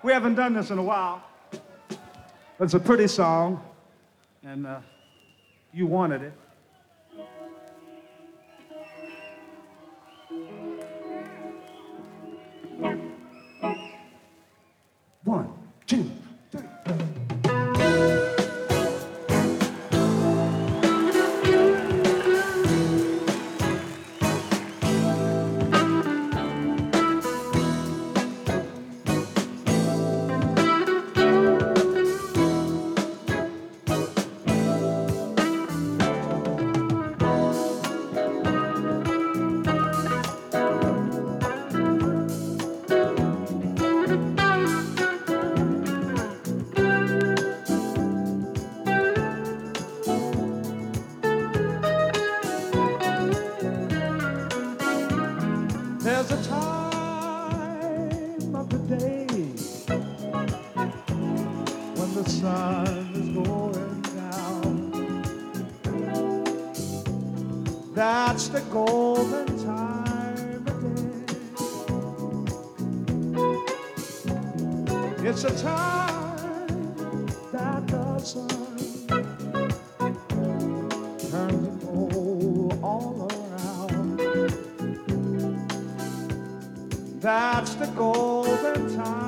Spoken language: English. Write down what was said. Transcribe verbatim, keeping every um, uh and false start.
We haven't done this in a while. It's a pretty song, and uh, you wanted it. One, two, three. There's a time of the day when the sun is going down. That's the golden time of day. It's a time that the sun turns to gold all around. That's the golden time.